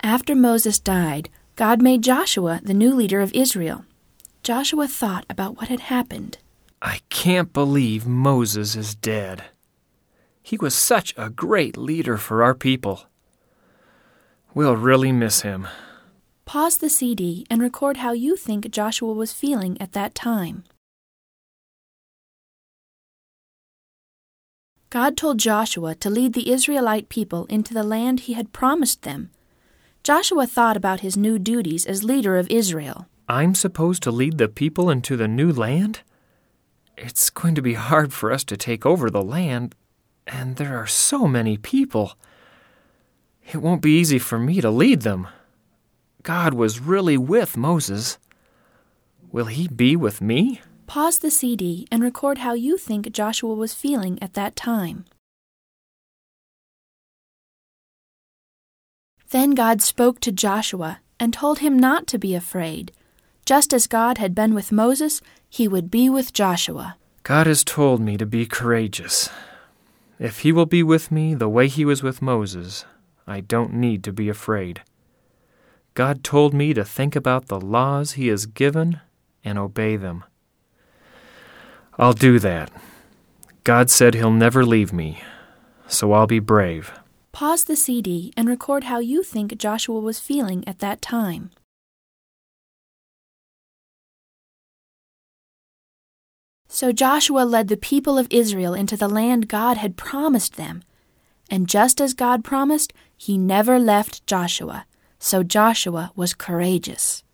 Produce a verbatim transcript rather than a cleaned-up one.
After Moses died, God made Joshua the new leader of Israel. Joshua thought about what had happened. I can't believe Moses is dead. He was such a great leader for our people. We'll really miss him. Pause the C D and record how you think Joshua was feeling at that time. God told Joshua to lead the Israelite people into the land he had promised them. Joshua thought about his new duties as leader of Israel. I'm supposed to lead the people into the new land? It's going to be hard for us to take over the land, and there are so many people. It won't be easy for me to lead them. God was really with Moses. Will he be with me? Pause the C D and record how you think Joshua was feeling at that time. Then God spoke to Joshua and told him not to be afraid. Just as God had been with Moses, he would be with Joshua. God has told me to be courageous. If he will be with me the way he was with Moses, I don't need to be afraid. God told me to think about the laws he has given and obey them. I'll do that. God said he'll never leave me, so I'll be brave. Pause the C D and record how you think Joshua was feeling at that time. So Joshua led the people of Israel into the land God had promised them. And just as God promised, he never left Joshua. So Joshua was courageous.